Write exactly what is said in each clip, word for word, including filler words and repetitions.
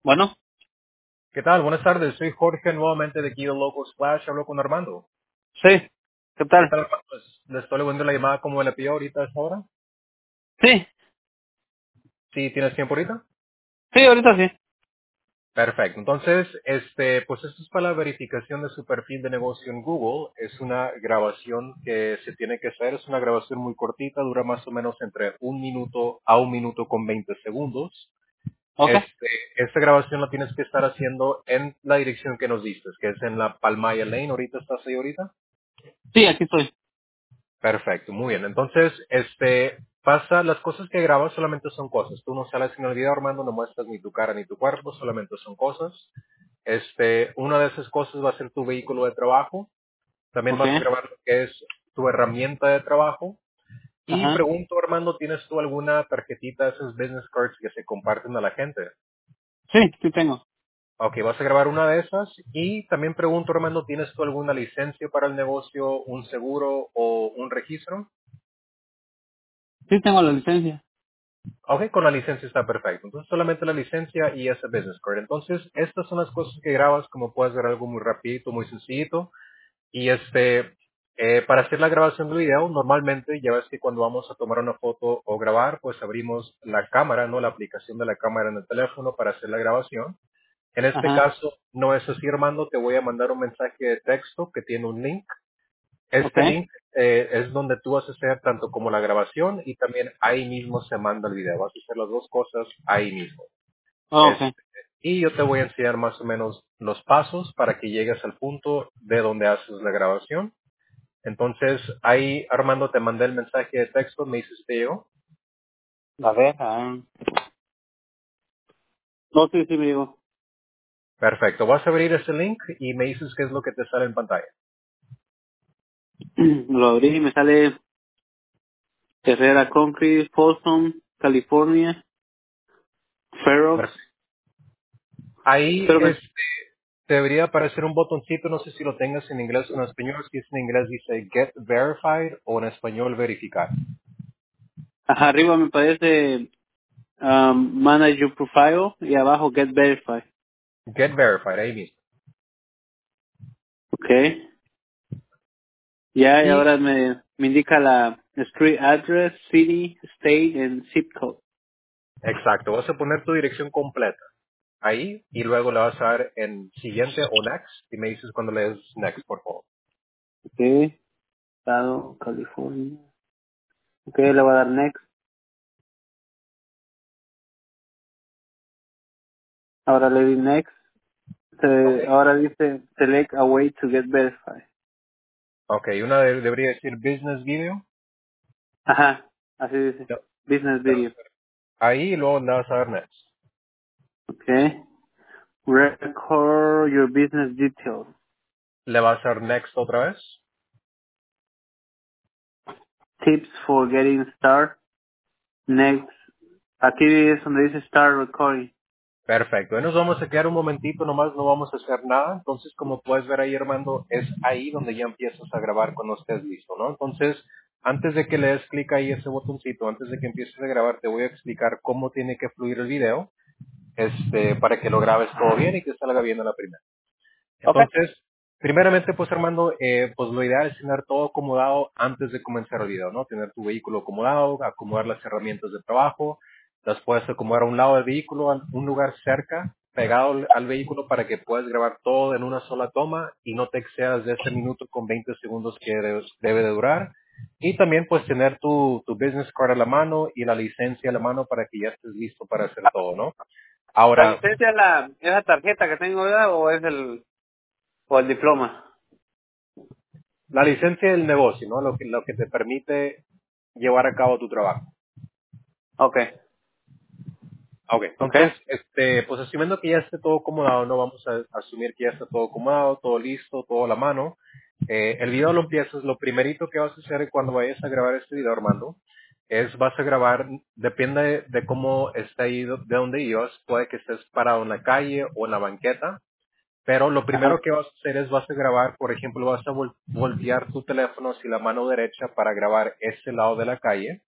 Bueno, ¿Qué tal? Buenas tardes. Soy Jorge nuevamente de aquí de Local Splash. Hablo con Armando. sí, ¿qué ¿Qué tal? tal, Armando? Pues, le estoy devolviendo la llamada como le pidió ahorita a esta hora. Sí, ¿Sí tienes tiempo ahorita? sí, ahorita sí. Perfecto. Entonces, este, pues esto es para la verificación de su perfil de negocio en Google. Es una grabación que se tiene que hacer. Es una grabación muy cortita, dura más o menos entre un minuto a un minuto con veinte segundos. Ok. Este, esta grabación la tienes que estar haciendo en la dirección que nos diste, que es en la Palmaya Lane. ¿Ahorita estás ahí ahorita? Sí, aquí estoy. Perfecto, muy bien. Entonces, este, pasa, las cosas que grabas solamente son cosas. Tú no sales en el video, Armando, no muestras ni tu cara ni tu cuerpo, solamente son cosas. Este, una de esas cosas va a ser tu vehículo de trabajo. También Ok. vas a grabar lo que es tu herramienta de trabajo. Y Ajá. pregunto, Armando, ¿tienes tú alguna tarjetita, esos business cards que se comparten a la gente? Sí, sí tengo. Ok, vas a grabar una de esas. Y también pregunto, Armando, ¿tienes tú alguna licencia para el negocio, un seguro o un registro? Sí tengo la licencia. Ok, con la licencia está perfecto. Entonces solamente la licencia y ese business card. Entonces estas son las cosas que grabas, como puedes ver algo muy rapidito, muy sencillito. Y este, eh, para hacer la grabación del video, normalmente ya ves que cuando vamos a tomar una foto o grabar, pues abrimos la cámara, ¿no? La aplicación de la cámara en el teléfono para hacer la grabación. En este Ajá. caso, no es así, Armando, te voy a mandar un mensaje de texto que tiene un link. Ok. Este link eh, es donde tú vas a hacer tanto como la grabación y también ahí mismo se manda el video. Vas a hacer las dos cosas ahí mismo. Oh, Es- ok. y yo te voy a enseñar más o menos los pasos para que llegues al punto de donde haces la grabación. Entonces, ahí Armando te mandé el mensaje de texto, me dices si te llegó. A ver. Ah. No, sí, sí me digo. Perfecto, vas a abrir ese link y me dices qué es lo que te sale en pantalla. Lo abrí y me sale Herrera Concrete, Folsom, California, Fair Oaks. Perfecto. Ahí Pero me... es, te debería aparecer un botoncito, no sé si lo tengas en inglés o en español, si es en inglés dice Get Verified o en español verificar. Ajá, arriba me parece um, Manage Your Profile y abajo Get Verified. Get Verified, ahí mismo. Ok. Ya, y Y ahora me, me indica la street address, city, state, and zip code. exacto, vas a poner tu dirección completa ahí y luego le vas a dar en siguiente o next y me dices cuando le des next, por favor. Ok. Estado, California. Ok, le voy a dar next. Ahora le di next. Ok. Se- ahora dice select a way to get verified. Ok, una de- debería decir business video. Ajá, así dice. No, Business le vas video. a dar ahí y luego le vas a dar next. Ok. Record your business details. Le vas a dar next otra vez. Tips for getting started. Next. Aquí es donde dice start recording. Perfecto. Ahí nos vamos a quedar un momentito, nomás no vamos a hacer nada. Entonces, como puedes ver ahí, Armando, es ahí donde ya empiezas a grabar cuando estés listo, ¿no? Entonces, antes de que le des clic ahí ese botoncito, antes de que empieces a grabar, te voy a explicar cómo tiene que fluir el video, este, para que lo grabes todo bien y que salga bien a la primera. Ok. Entonces, primeramente, pues Armando, eh, pues lo ideal es tener todo acomodado antes de comenzar el video, ¿no? Tener tu vehículo acomodado, acomodar las herramientas de trabajo, las puedes acomodar a un lado del vehículo, a un lugar cerca, pegado al, al vehículo para que puedas grabar todo en una sola toma y no te excedas de ese minuto con veinte segundos que debe, debe de durar. Y también pues tener tu, tu business card a la mano y la licencia a la mano para que ya estés listo para hacer todo, ¿no? ¿La Ahora, licencia es la, es la tarjeta que tengo, ¿verdad? ¿O es el, o el diploma? la licencia del negocio, ¿no? Lo que, lo que te permite llevar a cabo tu trabajo. Ok. Ok, Ok. entonces, este, pues asumiendo que ya esté todo acomodado, no vamos a asumir que ya está todo acomodado, todo listo, todo a la mano. Eh, el video lo empiezas, lo primerito que vas a hacer cuando vayas a grabar este video, Armando, es vas a grabar, depende de, de cómo está ido, de dónde ibas, puede que estés parado en la calle o en la banqueta, pero lo Ajá. primero que vas a hacer es vas a grabar, por ejemplo, vas a vol- voltear tu teléfono hacia la mano derecha para grabar ese lado de la calle.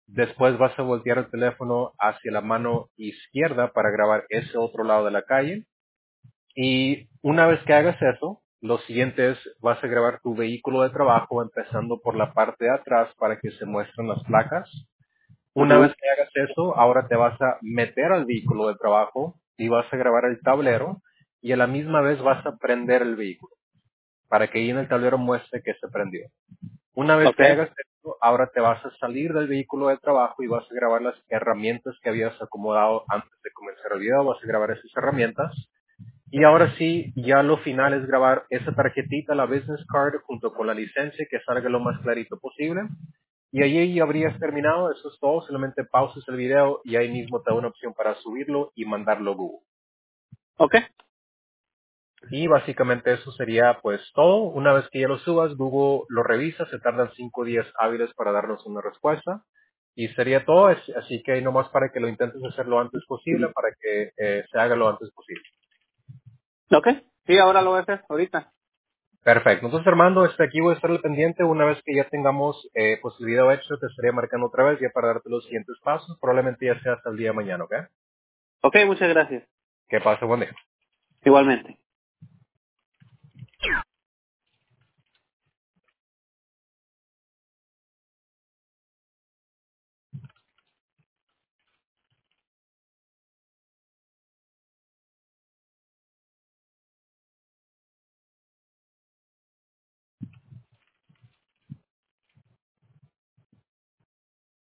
Después vas a voltear el teléfono hacia la mano izquierda para grabar ese otro lado de la calle. Y una vez que hagas eso, lo siguiente es, vas a grabar tu vehículo de trabajo empezando por la parte de atrás para que se muestren las placas. Una vez Ajá. que hagas eso, ahora te vas a meter al vehículo de trabajo y vas a grabar el tablero y a la misma vez vas a prender el vehículo para que ahí en el tablero muestre que se prendió. Una vez que Okay. hagas esto, ahora te vas a salir del vehículo de trabajo y vas a grabar las herramientas que habías acomodado antes de comenzar el video. Vas a grabar esas herramientas. Y ahora sí, ya lo final es grabar esa tarjetita, la business card, junto con la licencia, que salga lo más clarito posible. Y ahí ya habrías terminado, eso es todo, solamente pausas el video y ahí mismo te da una opción para subirlo y mandarlo a Google. Okay. Y básicamente eso sería pues todo. Una vez que ya lo subas, Google lo revisa, se tardan cinco días hábiles para darnos una respuesta. Y sería todo, es- así que ahí nomás para que lo intentes hacer lo antes posible, para que eh, se haga lo antes posible. Okay. Sí, ahora lo voy a hacer, ahorita. Perfecto. Entonces, Armando, este, aquí voy a estar al pendiente. Una vez que ya tengamos eh, pues el video hecho, te estaría marcando otra vez ya para darte los siguientes pasos. Probablemente ya sea hasta el día de mañana, ¿ok? Okay, muchas gracias. Que pase buen día. Igualmente.